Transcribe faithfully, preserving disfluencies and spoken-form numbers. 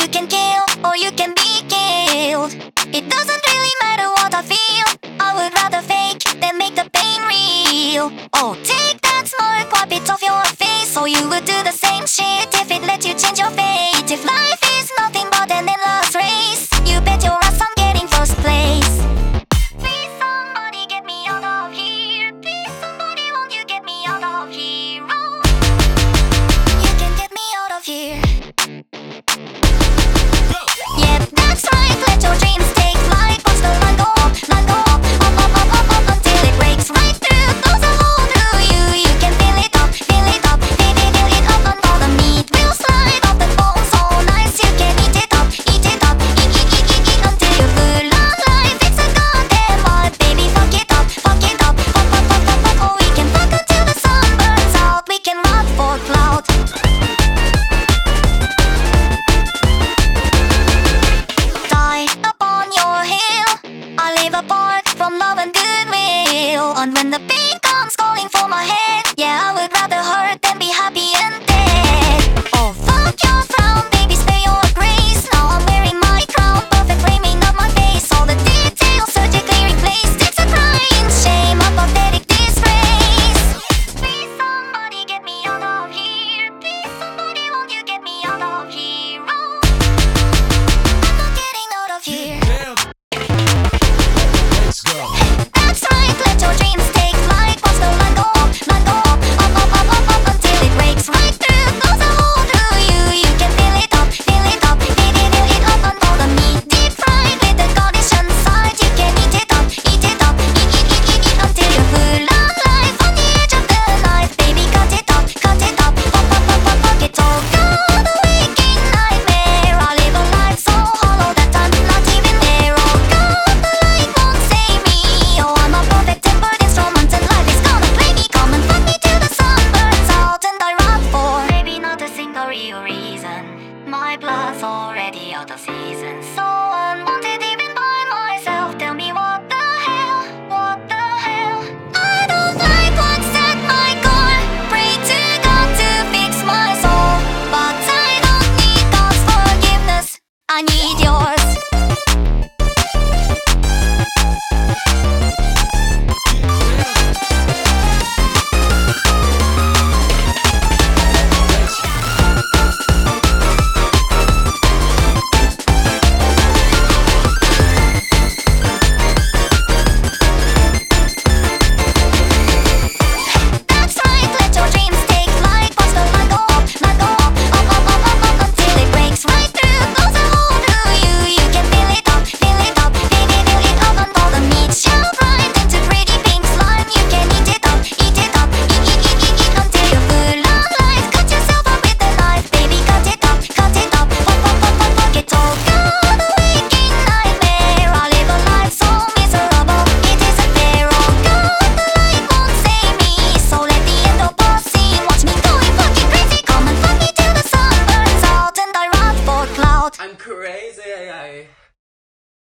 can kill or you can be killed. It doesn't really matter what I feel. I would rather fake than make the pain real. Oh, take that smirk, wipe it off your face. So you would do the same shit if it let you change your fate. If life is nothing but an endless race, you bet your ass I'm getting first place. Please somebody get me out of here. Please somebody, won't you get me out of here? Oh, you can get me out of here. Yeah, that's right, let your dreams take flight. Watch the line go up, line go up, up, up, up, up, up, until it breaks right through. Goes a hole through you, you can feel it up, feel it up, feel it, feel it up. And all the meat will slide off the bone so nice. You can eat it up, eat it up, eat, eat, eat, eat, eat, until you're full of life. It's a goddamn vibe, baby, fuck it up, fuck it up, fuck, fuck, fuck, fuck, fuck. Oh, we can fuck until the sun burns out. We can rock for clout. Apart from love and goodwill. And when the pain comes calling for my head, yeah, I would rather hurt than be happy and dead. Oh, fuck your frown, baby, spare your grace. Now I'm wearing my crown, perfect framing of my face. All the details surgically replaced. It's a crying shame, a pathetic disgrace. Please somebody get me out of here. Please somebody, won't you get me out of here? Oh, I'm not getting out of here. That's right, let your dreams take flight. Watch the line go up, line go up, up, up, up, up, up, until it breaks right through. Goes a hole through you, you can feel it up, feel it up, feel it, feel it up. And all the meat deep fried with the garnish inside. You can eat it up, eat it up, eat, eat, eat, eat, eat, until you're full of life. On the edge of the knife, baby, cut it up, cut it up, up, up, up, up, up. It's all gone, a waking nightmare. I live a life so hollow that I'm not even there. Oh God, the light won't save me. Oh, I'm a perfect tempered instrument and life is gonna play me. Come and fuck me till the sun burns out and I rot for maybe not a single real reason. My blood's already out of season, so unwanted even by myself. Tell me what the hell, what the hell. I don't like what's at my core. Pray to God to fix my soul, but I don't need God's forgiveness. I need your